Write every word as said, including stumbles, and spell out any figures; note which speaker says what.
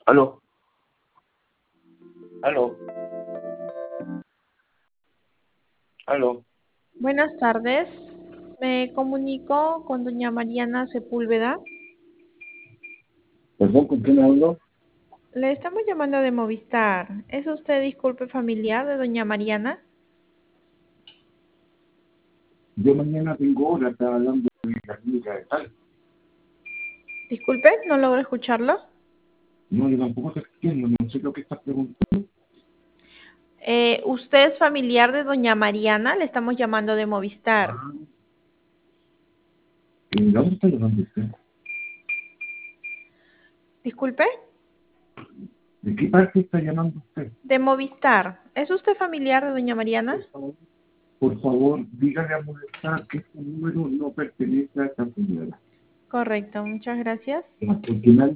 Speaker 1: Aló, aló, aló.
Speaker 2: Buenas tardes, me comunico con doña Mariana Sepúlveda.
Speaker 1: Perdón, ¿con quién hablo?
Speaker 2: Le estamos llamando de Movistar. ¿Es usted disculpe familiar de doña Mariana?
Speaker 1: Yo mañana tengo hora, estaba hablando de la clínica de tal.
Speaker 2: Disculpe, no logro escucharlo.
Speaker 1: No, yo tampoco te entiendo, no sé lo que estás preguntando.
Speaker 2: Eh, ¿usted es familiar de doña Mariana? Le estamos llamando de Movistar.
Speaker 1: Ah, ¿de dónde está llamando usted?
Speaker 2: Disculpe,
Speaker 1: ¿De qué parte está llamando usted?
Speaker 2: de Movistar. ¿Es usted familiar de doña Mariana?
Speaker 1: Por favor, por favor, dígale a molestar que este número no pertenece a esta señora.
Speaker 2: Correcto, muchas gracias.
Speaker 1: Porque me han